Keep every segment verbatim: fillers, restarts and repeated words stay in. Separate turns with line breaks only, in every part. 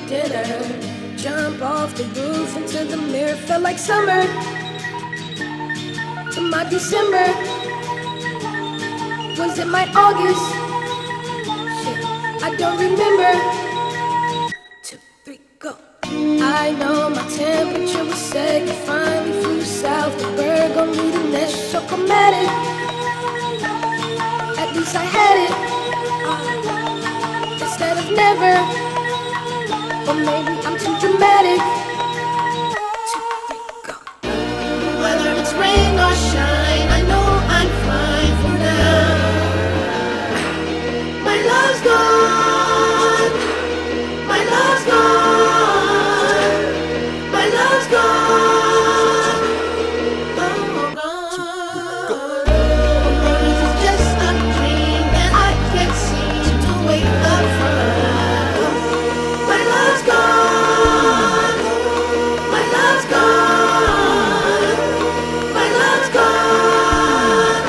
dinner. Jump off the roof into the mirror. Felt like summer to my December. Was it my August? Shit, I don't remember. Two, three, go. I know my temperature was set. You finally flew south. The bird gon' need a nest. So chromatic. At least I had it. Uh, instead of never. Or maybe I'm too dramatic. Two, three, go. Whether it's rain or shine, I know I'm fine for now. My love's gone. My love's gone. My love's gone. Oh, gone. Or maybe it's just a dream that I can't seem to wake up from. My love's gone. My love's gone. My love's gone.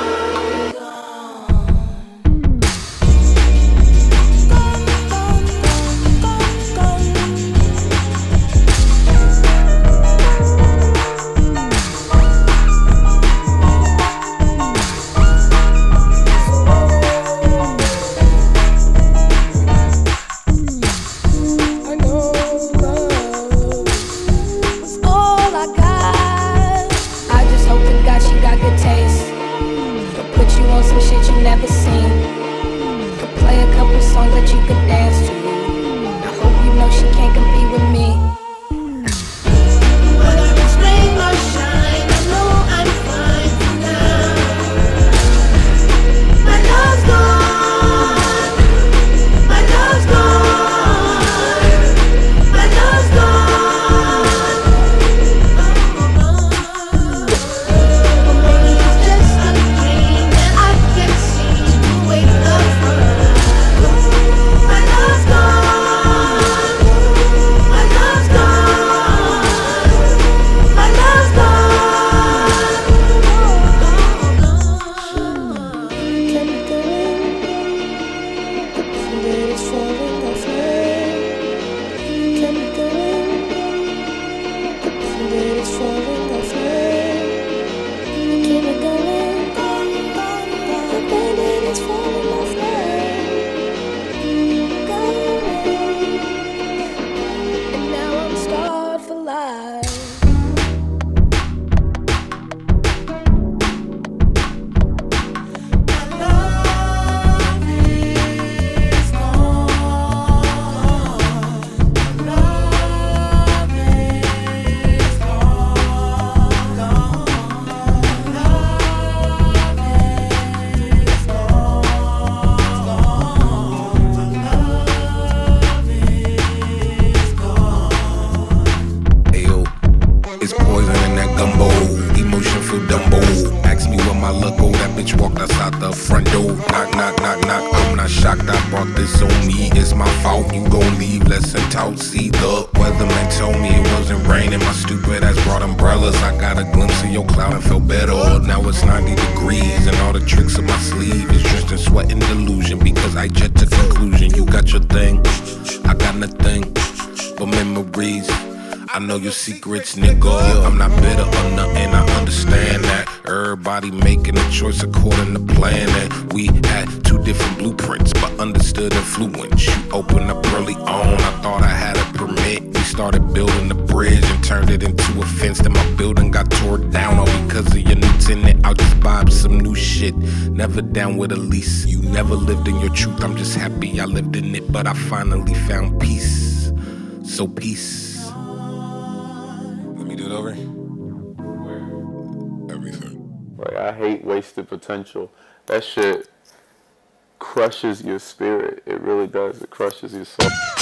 I know love was all I got. I just hope to God she got good taste. Could put you on some shit you never seen. Could play a couple songs that you could dance to. I hope you know she can't compete with me. Whether it's rain or shine, I know I'm fine for now. My love's gone. My love's gone. My love's gone. Or maybe it's just a dream that I can't seem to wake up from. My love's gone. My love's gone. My love's gone. Can we go in? Pretend it's falling off land. Can we go in? Pretend it's falling off land. Can we go in? Pretend it's falling off land. Go in. And now I'm scarred for life. My love is gone. My love is gone. Gone. My love is gone. Gone. My love is gone.
Ayo, it's poison in that gumbo. Emotion feel Dumbo. Ask me where my luck go. That bitch walked outside the front door. Knock, knock, knock, knock. I'm not shocked. I brought this on me. It's my fault. You gon' leave. Lesson taught. See, the weatherman told me it wasn't raining. My stupid ass brought umbrellas. I got a glimpse of your cloud and felt better. Now it's ninety degrees and all the tricks of my sleeve is drenched in sweat and delusion. Because I jet to conclusion. You got your thing. I got nothing but memories. I know your secrets, nigga. I'm not bitter or nothing, I understand that. Everybody making a choice according to plan. And we had two different blueprints, but understood influence. You opened up early on, I thought I had a permit. We started building the bridge and turned it into a fence. Then my building got tore down all because of your new tenant. I'll just buy up some new shit, never down with a lease. You never lived in your truth, I'm just happy I lived in it. But I finally found peace, so peace. Let me do it over. Everything.
Like, I hate wasted potential. That shit crushes your spirit. It really does. It crushes your soul.